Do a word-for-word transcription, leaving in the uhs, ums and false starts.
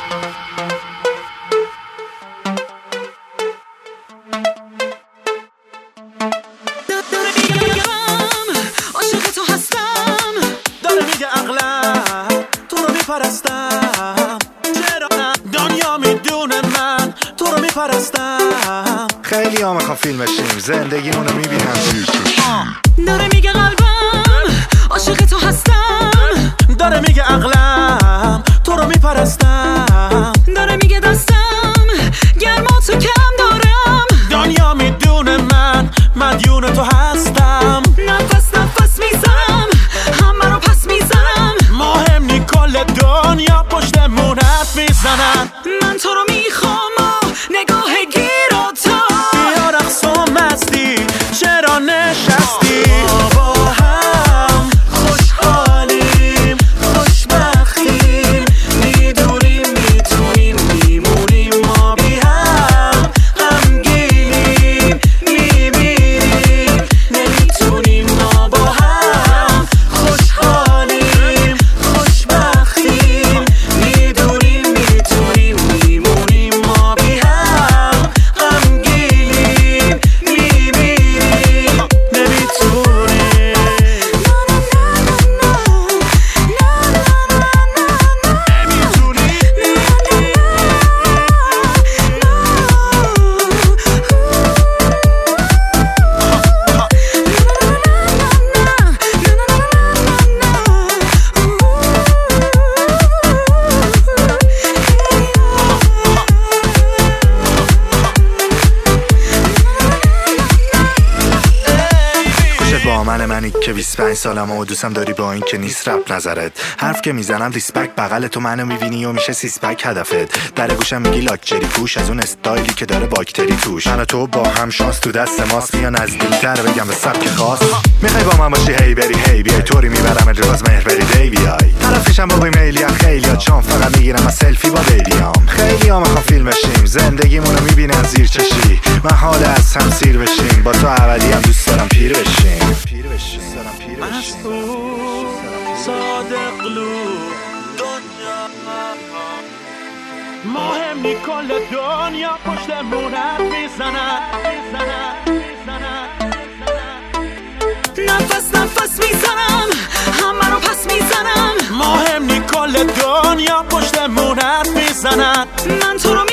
خیلی ها میخوام فیلم بشیم، زندگیمونو میبینم زیر چشم. داره میگه قلبم عاشق تو هستم، داره میگه عقلم تو رو میپرستم، داره میگه دستم گرما تو کم دارم، دنیا میدونه من مدیون تو هستم. نفس نفس میزنم همه رو پس میزنم، مهم نی کل دنیا پشتمون حرف میزنن. من تو رو میخوام و نگاه گیراتم، بیا رقص و مستی چرا نشستی؟ با هم خوشحالیم خوشبختیم، میدونیم میتونیم میمونیم ما بی هم، غمگینیم میمیریم نمیتونیم ما با هم. خوشحالیم خوشبختیم، میدونیم میتونیم میمونیم ما بی هم، غمگینیم میمیریم نمیتونیم. با من منی که بیست و پنج سالم و دوستم داری با این که نیست رپ نظرت. حرف که میزنم دیسپک بغل تو منو میبینی و میشه سیسپک هدفت. در گوشم میگی لاکچری پوش از اون استایلی که داره باکتری توش. من و تو با هم شانس تو دست ماست، بیا نزدیکتر بگم به سبک خاص. میخوای با من باشی هی بری هی بیای طوری میبرم اجراز مهر بری دی بیای. طرفشم با بیمیلی هم خیلی ها چون فقط میگیرم از سلفی با بیبیام. خیلی ها میخوام فیلم بشیم، زندگیمونو میبینن زیر چشی. من حال از هم سیر بشیم، با تو ابدی هم دوست دارم پیر بشیم. من از تو صادق لوب دنیا، مهم نی کل دنیا پشتمون حرف میزنن. نفس نفس میزنم همه رو پس میزنم، مهم نی کل دنیا پشتمون حرف میزنن. من تو رو